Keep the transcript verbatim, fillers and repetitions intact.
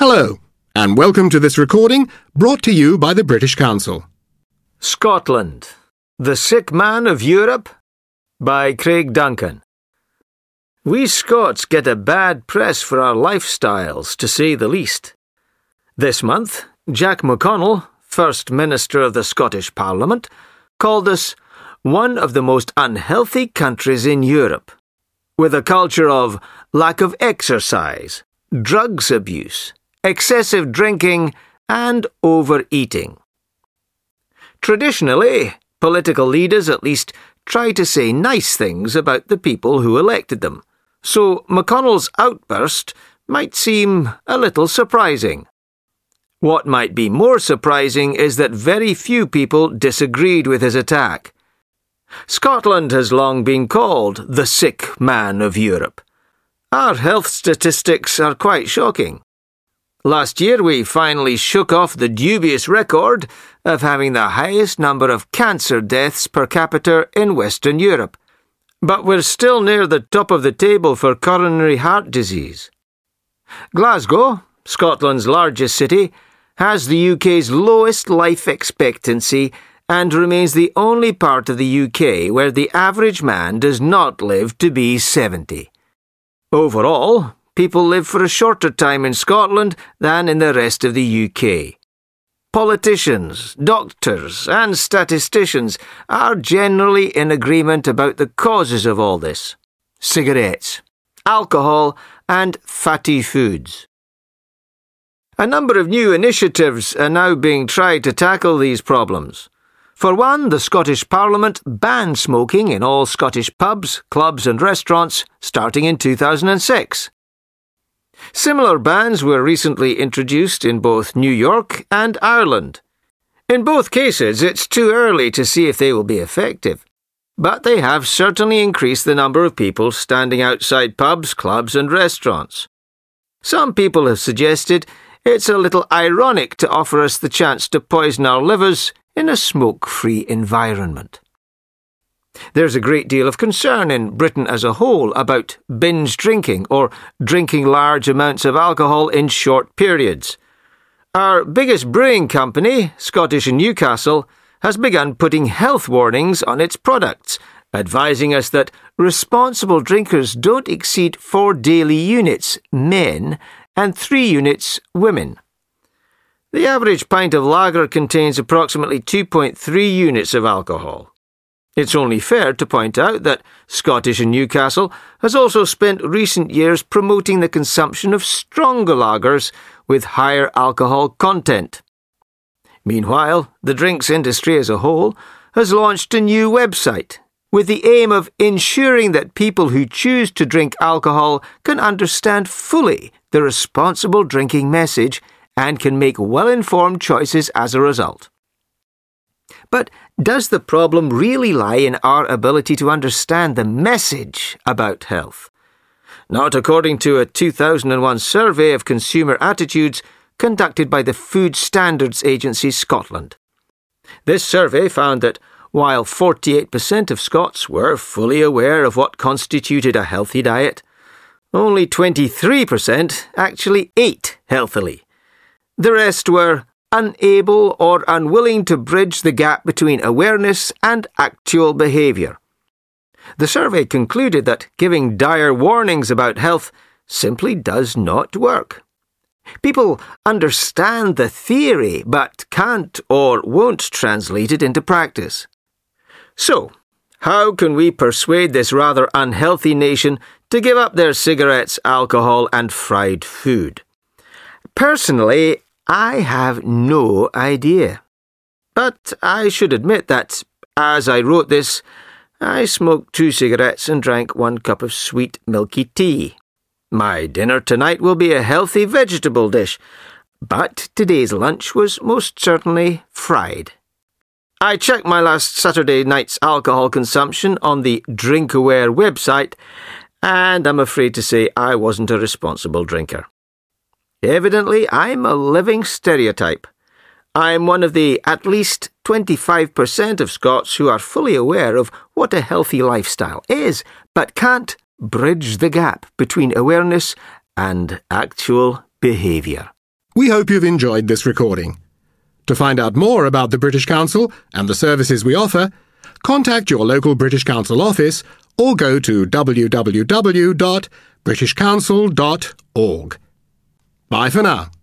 Hello, and welcome to this recording brought to you by the British Council. Scotland, the Sick Man of Europe, by Craig Duncan. We Scots get a bad press for our lifestyles, to say the least. This month, Jack McConnell, First Minister of the Scottish Parliament, called us one of the most unhealthy countries in Europe, with a culture of lack of exercise, drugs abuse, excessive drinking, and overeating. Traditionally, political leaders at least try to say nice things about the people who elected them, so McConnell's outburst might seem a little surprising. What might be more surprising is that very few people disagreed with his attack. Scotland has long been called the sick man of Europe. Our health statistics are quite shocking. Last year we finally shook off the dubious record of having the highest number of cancer deaths per capita in Western Europe, but we're still near the top of the table for coronary heart disease. Glasgow, Scotland's largest city, has the U K's lowest life expectancy and remains the only part of the U K where the average man does not live to be seventy. Overall, people live for a shorter time in Scotland than in the rest of the U K. Politicians, doctors, and statisticians are generally in agreement about the causes of all this: cigarettes, alcohol, and fatty foods. A number of new initiatives are now being tried to tackle these problems. For one, the Scottish Parliament banned smoking in all Scottish pubs, clubs, and restaurants starting in two thousand six. Similar bans were recently introduced in both New York and Ireland. In both cases, it's too early to see if they will be effective, but they have certainly increased the number of people standing outside pubs, clubs, and restaurants. Some people have suggested it's a little ironic to offer us the chance to poison our livers in a smoke-free environment. There's a great deal of concern in Britain as a whole about binge drinking or drinking large amounts of alcohol in short periods. Our biggest brewing company, Scottish in Newcastle, has begun putting health warnings on its products, advising us that responsible drinkers don't exceed four daily units, men, and three units, women. The average pint of lager contains approximately two point three units of alcohol. It's only fair to point out that Scottish in Newcastle has also spent recent years promoting the consumption of stronger lagers with higher alcohol content. Meanwhile, the drinks industry as a whole has launched a new website with the aim of ensuring that people who choose to drink alcohol can understand fully the responsible drinking message and can make well-informed choices as a result. But does the problem really lie in our ability to understand the message about health? Not according to a two thousand one survey of consumer attitudes conducted by the Food Standards Agency Scotland. This survey found that while forty-eight percent of Scots were fully aware of what constituted a healthy diet, only twenty-three percent actually ate healthily. The rest were unable or unwilling to bridge the gap between awareness and actual behaviour. The survey concluded that giving dire warnings about health simply does not work. People understand the theory but can't or won't translate it into practice. So, how can we persuade this rather unhealthy nation to give up their cigarettes, alcohol, and fried food? Personally, I have no idea. But I should admit that, as I wrote this, I smoked two cigarettes and drank one cup of sweet milky tea. My dinner tonight will be a healthy vegetable dish, but today's lunch was most certainly fried. I checked my last Saturday night's alcohol consumption on the DrinkAware website, and I'm afraid to say I wasn't a responsible drinker. Evidently, I'm a living stereotype. I'm one of the at least twenty-five percent of Scots who are fully aware of what a healthy lifestyle is, but can't bridge the gap between awareness and actual behaviour. We hope you've enjoyed this recording. To find out more about the British Council and the services we offer, contact your local British Council office or go to w w w dot british council dot org. Bye for now.